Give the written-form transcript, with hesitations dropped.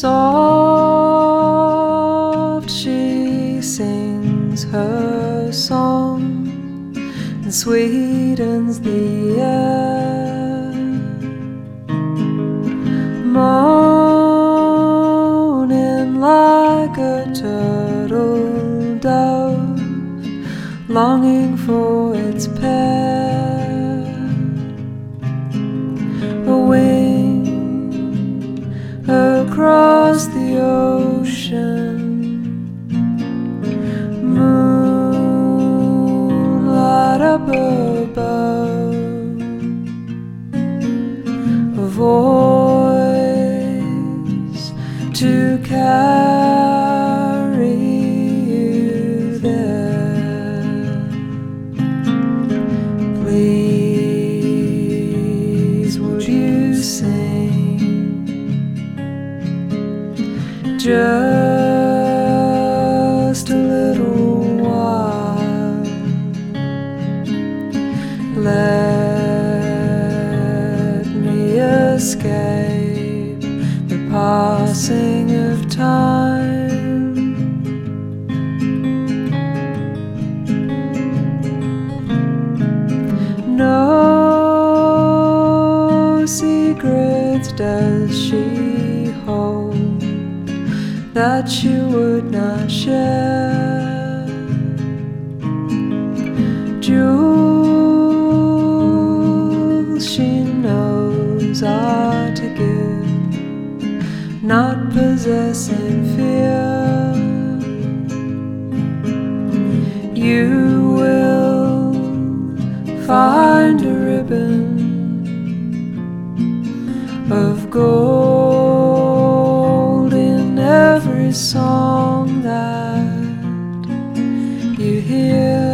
Soft she sings her song and sweetens the air, moaning like a turtle dove, longing for its pair. A wing across the ocean, moonlight up above, a voice to carry you there. Please, would you sing just a little while? Let me escape the passing of time. No secrets does she hold that she would not share. Jewels she knows are to give, not possess in fear. You will find a ribbon of gold in every song that you hear.